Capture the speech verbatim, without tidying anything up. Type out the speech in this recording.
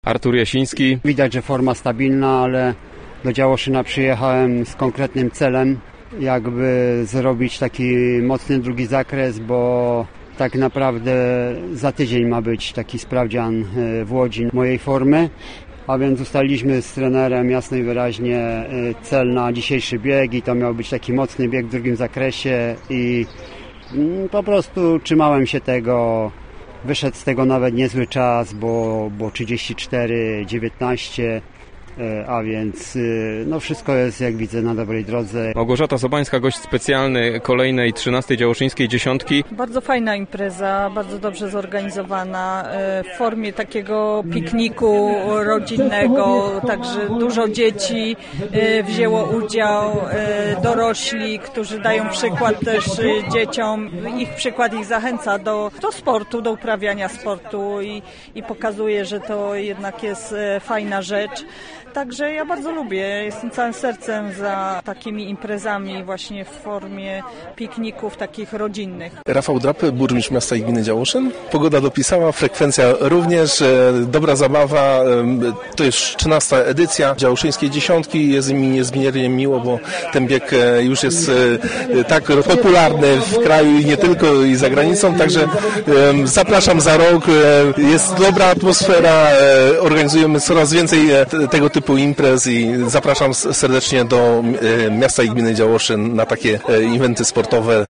Artur Jasiński. Widać, że forma stabilna, ale do Działoszyna przyjechałem z konkretnym celem, jakby zrobić taki mocny drugi zakres, bo tak naprawdę za tydzień ma być taki sprawdzian w Łodzi mojej formy. A więc ustaliliśmy z trenerem jasno i wyraźnie cel na dzisiejszy bieg i to miał być taki mocny bieg w drugim zakresie i po prostu trzymałem się tego. Wyszedł z tego nawet niezły czas, bo, bo trzydzieści cztery dziewiętnaście, a więc no wszystko jest, jak widzę, na dobrej drodze. Małgorzata Sobańska, gość specjalny kolejnej trzynastej Działoszyńskiej dziesiątki. Bardzo fajna impreza, bardzo dobrze zorganizowana, w formie takiego pikniku rodzinnego, także dużo dzieci wzięło udział, dorośli, którzy dają przykład też dzieciom, ich przykład ich zachęca do, do sportu, do uprawiania sportu i, i pokazuje, że to jednak jest fajna rzecz. Także ja bardzo lubię, jestem całym sercem za takimi imprezami właśnie w formie pikników takich rodzinnych. Rafał Drapy, burmistrz miasta i gminy Działoszyn. Pogoda dopisała, frekwencja również, dobra zabawa. To już trzynasta edycja Działoszyńskiej dziesiątki. Jest mi niezmiernie miło, bo ten bieg już jest tak popularny w kraju i nie tylko, i za granicą. Także zapraszam za rok. Jest dobra atmosfera, organizujemy coraz więcej tego typu imprez i zapraszam serdecznie do miasta i gminy Działoszyn na takie eventy sportowe.